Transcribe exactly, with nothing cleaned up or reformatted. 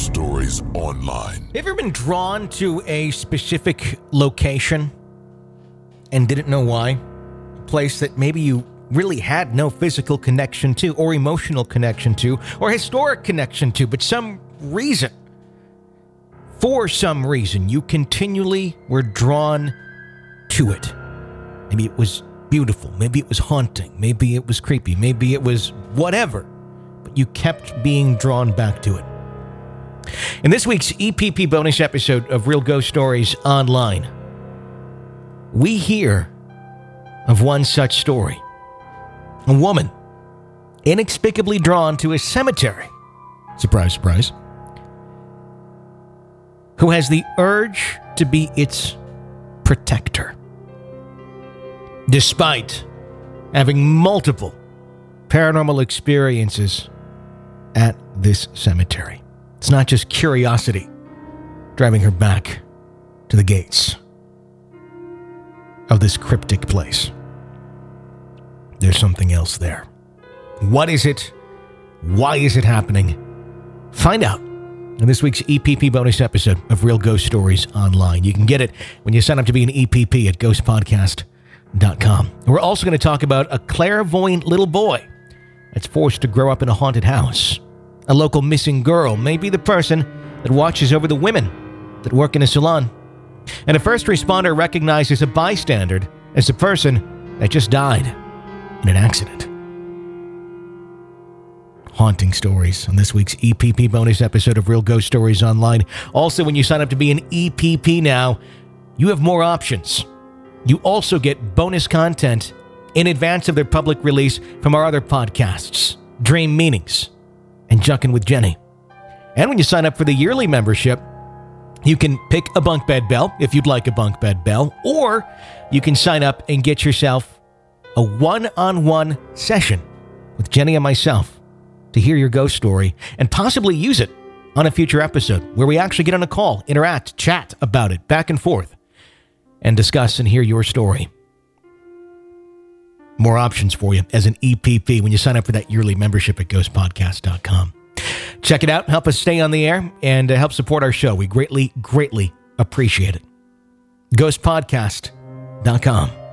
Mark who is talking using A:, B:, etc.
A: Stories Online.
B: Have you ever been drawn to a specific location and didn't know why? A place that maybe you really had no physical connection to, or emotional connection to, or historic connection to, but some reason, for some reason, you continually were drawn to it. Maybe it was beautiful, maybe it was haunting, maybe it was creepy, maybe it was whatever, but you kept being drawn back to it. In this week's E P P bonus episode of Real Ghost Stories Online, we hear of one such story. A woman inexplicably drawn to a cemetery, surprise, surprise, who has the urge to be its protector, despite having multiple paranormal experiences at this cemetery. It's not just curiosity driving her back to the gates of this cryptic place. There's something else there. What is it? Why is it happening? Find out in this week's E P P bonus episode of Real Ghost Stories Online. You can get it when you sign up to be an E P P at ghost podcast dot com. We're also going to talk about a clairvoyant little boy that's forced to grow up in a haunted house. A local missing girl may be the person that watches over the women that work in a salon. And a first responder recognizes a bystander as the person that just died in an accident. Haunting stories on this week's E P P bonus episode of Real Ghost Stories Online. Also, when you sign up to be an E P P now, you have more options. You also get bonus content in advance of their public release from our other podcasts, Dream Meanings and Junkin' with Jenny. And when you sign up for the yearly membership, you can pick a bunk bed bell if you'd like a bunk bed bell, or you can sign up and get yourself a one-on-one session with Jenny and myself to hear your ghost story and possibly use it on a future episode where we actually get on a call, interact, chat about it back and forth, and discuss and hear your story. More options for you as an E P P when you sign up for that yearly membership at ghost podcast dot com. Check it out, help us stay on the air, and uh, help support our show. We greatly, greatly appreciate it. ghost podcast dot com.